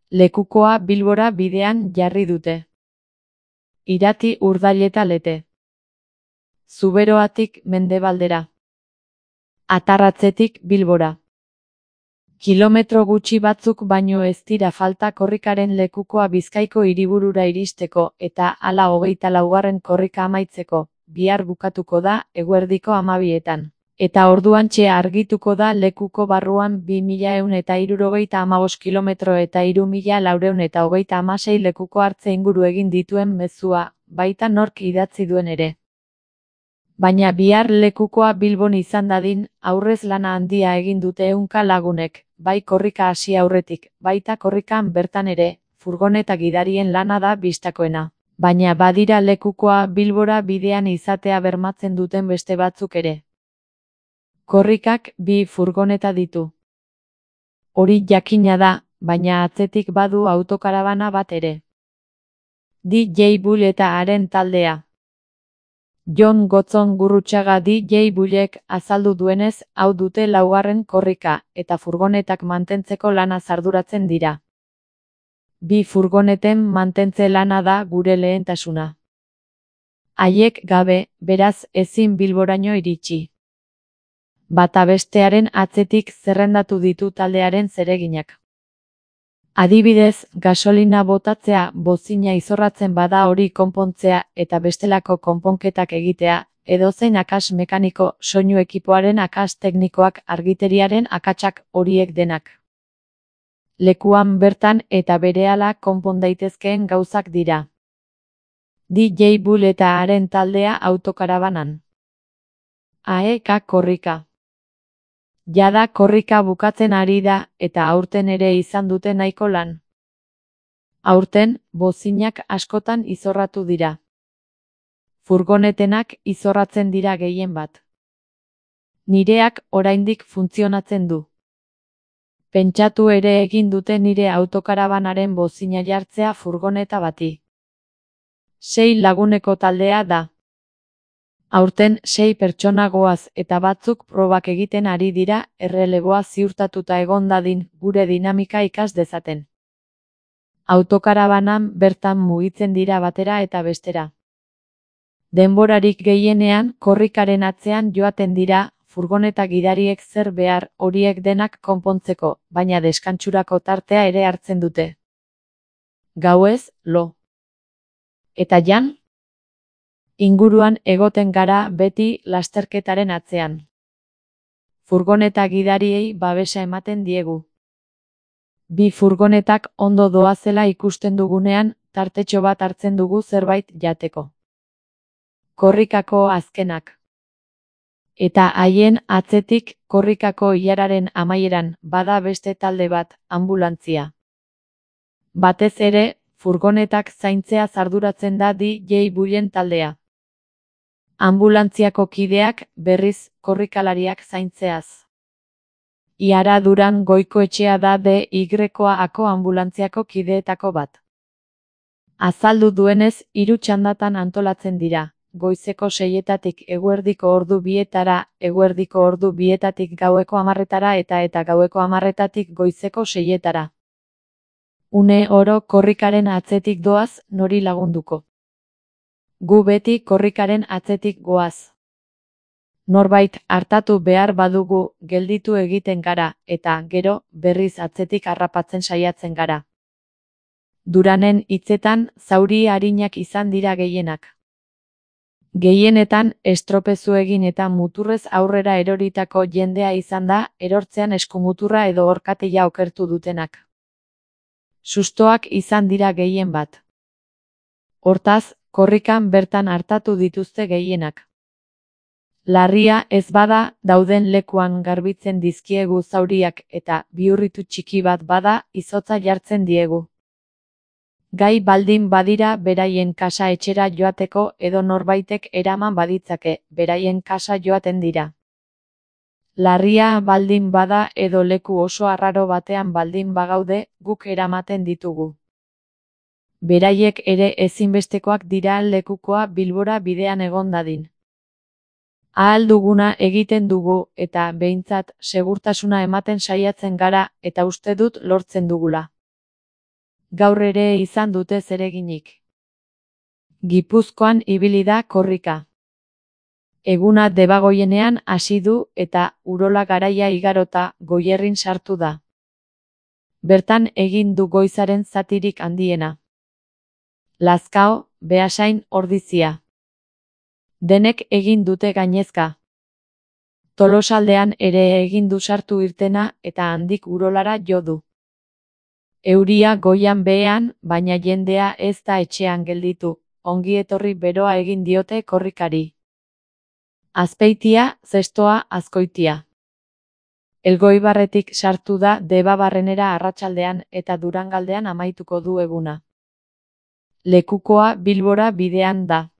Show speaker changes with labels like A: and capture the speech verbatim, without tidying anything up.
A: Lekukoa Bilbora bidean jarri dute. Irati Urdaileta Lete. Zuberoatik mendebaldera. Atarratzetik Bilbora. Kilometro gutxi batzuk baino ez dira falta korrikaren lekukoa Bizkaiko hiriburura iristeko eta hala hogeita laugarren korrika amaitzeko, bihar bukatuko da eguerdiko hamabietan. Eta orduantxe argituko da lekuko barruan bi mila ehun eta hirurogeita hamabost kilometro eta hiru mila laurehun eta hogeita hamasei lekuko hartze inguru egin dituen mezua, baita nork idatzi duen ere. Baina bihar lekukoa Bilbon izan dadin, aurrez lana handia egin dute ehunka lagunek, bai korrika hasi aurretik, baita korrikan bertan ere, furgoneta gidarien lana da bistakoena. Baina badira lekukoa Bilbora bidean izatea bermatzen duten beste batzuk ere. Korrikak bi furgoneta ditu. Hori jakina da, baina atzetik badu autokarabana bat ere. D J Bull eta haren taldea. Jon Gotzon Gurrutxaga D J Bullek azaldu duenez, hau dute laugarren korrika, eta furgonetak mantentzeko lana arduratzen dira. Bi furgoneten mantentze lana da gure lehentasuna. Haiek gabe, beraz, ezin Bilboraino iritsi. Bata bestearen atzetik zerrendatu ditu taldearen zereginak. Adibidez, gasolina botatzea, bozina izorratzen bada hori konpontzea eta bestelako konponketak egitea, edozein akats mekaniko, soinu ekipoaren akats teknikoak, argiteriaren akatsak horiek denak. Lekuan bertan eta berehala konpon daitezkeen gauzak dira. D J Bull eta haren taldea autokarabanan. A E K korrika. Jada korrika bukatzen ari da, eta aurten ere izan dute nahiko lan. Aurten, bozinak askotan izorratu dira. Furgonetenak izorratzen dira gehien bat. Nireak oraindik funtzionatzen du. Pentsatu ere egin dute nire autokarabanaren bozina jartzea furgoneta bati. Sei laguneko taldea da. Aurten sei pertsona goaz eta batzuk probak egiten ari dira erreleboa ziurtatuta egon dadin gure dinamika ikas dezaten. Autokarabanan bertan mugitzen dira batera eta bestera. Denborarik gehienean korrikaren atzean joaten dira, furgoneta gidariek zer behar horiek denak konpontzeko, baina deskantsurako tartea ere hartzen dute. Gauez, lo. Eta jan? Inguruan egoten gara beti lasterketaren atzean. Furgoneta gidariei babesa ematen diegu. Bi furgonetak ondo doazela ikusten dugunean, tartetxo bat hartzen dugu zerbait jateko. Korrikako azkenak. Eta haien atzetik korrikako ilararen amaieran bada beste talde bat, anbulantzia. Batez ere, furgonetak zaintzea arduratzen da D J Bullen taldea. Anbulantziako kideak, berriz, korrikalariak zaintzeaz. Iara Duran Goikoetxea da D Y-ako anbulantziako kideetako bat. Azaldu duenez, hiru txandatan antolatzen dira, goizeko seietatik eguerdiko ordu bietara, eguerdiko ordu bietatik gaueko hamarretara eta eta gaueko hamarretatik goizeko seietara. Une oro korrikaren atzetik doaz, nori lagunduko. Gu beti korrikaren atzetik goaz. Norbait hartatu behar badugu, gelditu egiten gara, eta, gero, berriz atzetik harrapatzen saiatzen gara. Duranen hitzetan, zauri arinak izan dira gehienak. Gehienetan, estropezu egin eta muturrez aurrera eroritako jendea izan da, erortzean eskumuturra edo orkateia okertu dutenak. Sustoak izan dira gehien bat. Hortaz, korrikan bertan hartatu dituzte gehienak. Larria ez bada, dauden lekuan garbitzen dizkiegu zauriak eta bihurritu txiki bat bada, izotza jartzen diegu. Gai baldin badira beraien kasa etxera joateko edo norbaitek eraman baditzake, beraien kasa joaten dira. Larria baldin bada edo leku oso arraro batean baldin bagaude, guk eramaten ditugu. Beraiek ere ezinbestekoak dira lekukoa Bilbora bidean egon dadin. Ahal duguna egiten dugu eta behintzat segurtasuna ematen saiatzen gara eta uste dut lortzen dugula. Gaur ere izan dute zereginik. Gipuzkoan ibili da korrika. Eguna debagoienean hasi du eta Urola Garaia igarota Goierrin sartu da. Bertan egin du goizaren zatirik handiena. Lazkao, Beasain, Ordizia. Denek egin dute gainezka. Tolosaldean ere egin du sartu irtena eta handik Urolara jo du. Euria goian behean, baina jendea ez da etxean gelditu, ongi etorri beroa egin diote korrikari. Azpeitia, Zestoa, Azkoitia. Elgoibarretik sartu da Debabarrenera arratsaldean eta Durangaldean amaituko du eguna. Lekukoa Bilbora bidean da.